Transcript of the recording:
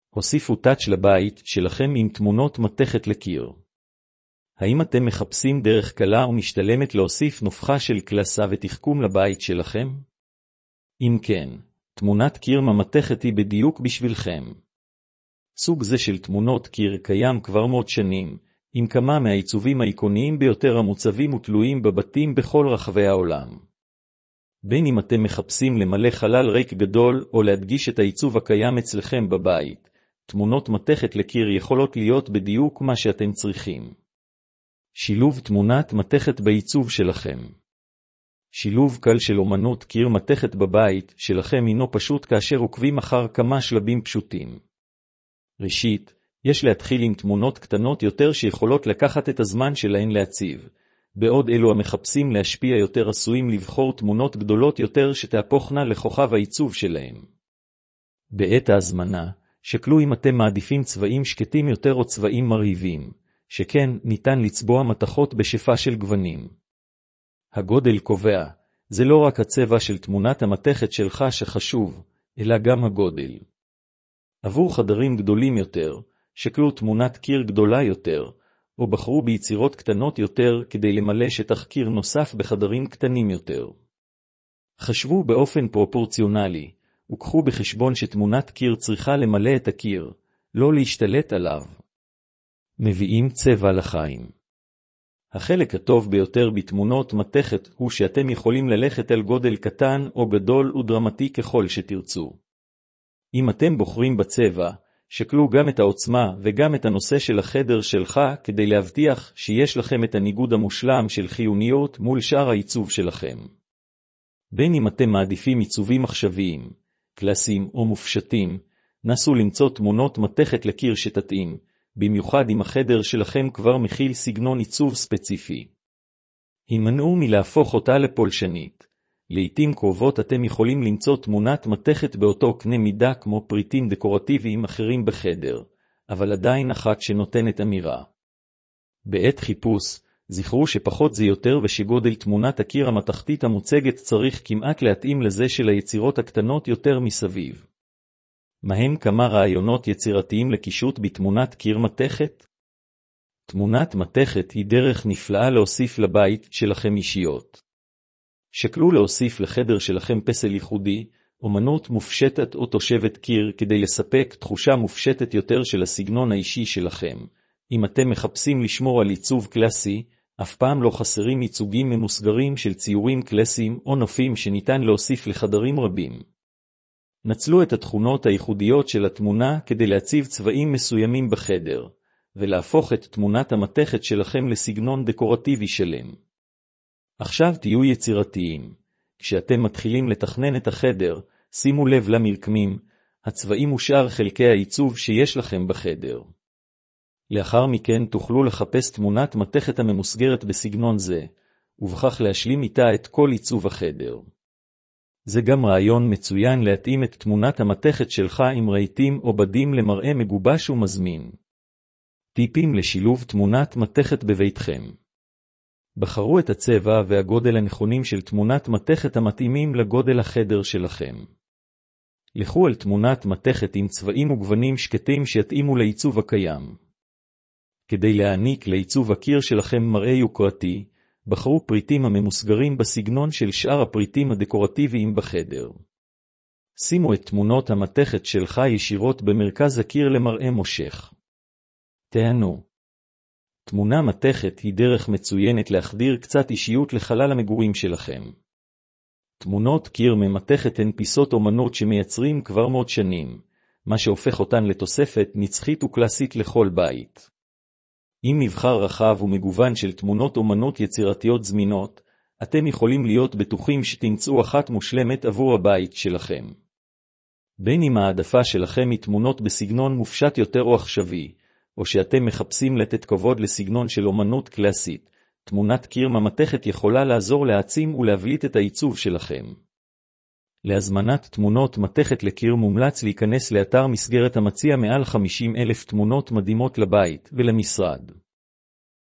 הוסיפו טאץ' לבית שלכם עם תמונות מתכת לקיר. האם אתם מחפשים דרך קלה ומשתלמת להוסיף נופחה של קלאסה ותחכום לבית שלכם? אם כן, תמונת קיר ממתכת היא בדיוק בשבילכם. סוג זה של תמונות קיר קיים כבר מאות שנים, עם כמה מהעיצובים האיקוניים ביותר המוצבים ותלויים בבתים בכל רחבי העולם. בין אם אתם מחפשים למלא חלל ריק גדול או להדגיש את העיצוב הקיים אצלכם בבית, תמונות מתכת לקיר יכולות להיות בדיוק מה שאתם צריכים. שילוב תמונת מתכת בעיצוב שלכם. שילוב קל של אומנות קיר מתכת בבית שלכם הינו פשוט כאשר עוקבים אחר כמה שלבים פשוטים. ראשית, יש להתחיל עם תמונות קטנות יותר שיכולות לקחת את הזמן שלהן להציב, בעוד אלו המחפשים להשפיע יותר עשויים לבחור תמונות גדולות יותר שתהפוכנה לכוכב העיצוב שלהם. בעת ההזמנה, שקלו אם אתם מעדיפים צבעים שקטים יותר או צבעים מרהיבים, שכן ניתן לצבוע מתכות בשפע של גוונים. הגודל קובע, זה לא רק הצבע של תמונת המתכת שלך שחשוב, אלא גם הגודל. עבור חדרים גדולים יותר, שקלו תמונת קיר גדולה יותר, או בחרו ביצירות קטנות יותר כדי למלא שטח קיר נוסף בחדרים קטנים יותר. חשבו באופן פרופורציונלי, וקחו בחשבון שתמונת קיר צריכה למלא את הקיר, לא להשתלט עליו. מביאים צבע לחיים. החלק הטוב ביותר בתמונות מתכת הוא שאתם יכולים ללכת על גודל קטן או גדול ודרמטי ככל שתרצו. אם אתם בוחרים בצבע, שקלו גם את העוצמה וגם את הנושא של החדר שלך כדי להבטיח שיש לכם את הניגוד המושלם של חיוניות מול שאר העיצוב שלכם. בין אם אתם מעדיפים עיצובים עכשוויים, קלאסיים או מופשטים, נסו למצוא תמונות מתכת לקיר שתתאים, במיוחד אם החדר שלכם כבר מכיל סגנון עיצוב ספציפי. הימנעו מלהפוך אותה לפולשנית. לעתים קרובות אתם יכולים למצוא תמונת מתכת באותו קנה מידה כמו פריטים דקורטיביים אחרים בחדר, אבל עדיין אחת שנותנת אמירה. בעת חיפוש, זכרו שפחות זה יותר ושגודל תמונת הקיר המתכתית המוצגת צריך כמעט להתאים לזה של היצירות הקטנות יותר מסביב. מהם כמה רעיונות יצירתיים לקישוט בתמונת קיר מתכת? תמונת מתכת היא דרך נפלאה להוסיף לבית שלכם אישיות. שקלו להוסיף לחדר שלכם פסל ייחודי, אומנות מופשטת או תושבת קיר כדי לספק תחושה מופשטת יותר של הסגנון האישי שלכם. אם אתם מחפשים לשמור על עיצוב קלאסי, אף פעם לא חסרים ייצוגים ממוסגרים של ציורים קלאסיים או נופים שניתן להוסיף לחדרים רבים. נצלו את התכונות הייחודיות של התמונה כדי להציב צבעים מסוימים בחדר, ולהפוך את תמונת המתכת שלכם לסגנון דקורטיבי שלם. עכשיו תהיו יצירתיים. כשאתם מתחילים לתכנן את החדר, שימו לב למרקמים, הצבעים ושאר חלקי העיצוב שיש לכם בחדר. לאחר מכן תוכלו לחפש תמונת מתכת הממוסגרת בסגנון זה, ובכך להשלים איתה את כל עיצוב החדר. זה גם רעיון מצוין להתאים את תמונת המתכת שלך עם רהיטים או בדים למראה מגובש ומזמין. טיפים לשילוב תמונת מתכת בביתכם. בחרו את הצבע והגודל הנכונים של תמונת מתכת המתאימים לגודל החדר שלכם. לכו על תמונת מתכת עם צבעים וגוונים שקטים שיתאימו לעיצוב הקיים. כדי להעניק לעיצוב הקיר שלכם מראה יוקרתי, בחרו פריטים הממוסגרים בסגנון של שאר הפריטים הדקורטיביים בחדר. שימו את תמונות המתכת שלך ישירות במרכז הקיר למראה מושך. תהנו. תמונה מתכת היא דרך מצוינת להחדיר קצת אישיות לחלל המגורים שלכם. תמונות קיר ממתכת הן פיסות אומנות שמייצרים כבר מאות שנים, מה שהופך אותן לתוספת נצחית וקלאסית לכל בית. עם מבחר רחב ומגוון של תמונות אומנות יצירתיות זמינות, אתם יכולים להיות בטוחים שתמצאו אחת מושלמת עבור הבית שלכם. בין אם העדפה שלכם היא תמונות בסגנון מופשט יותר או עכשווי, או שאתם מחפשים לתת כבוד לסגנון של אומנות קלאסית, תמונת קיר ממתכת יכולה לעזור להעצים ולהבליט את העיצוב שלכם. להזמנת תמונות מתכת לקיר מומלץ להיכנס לאתר מסגרת המציע מעל 50,000 תמונות מדהימות לבית ולמשרד.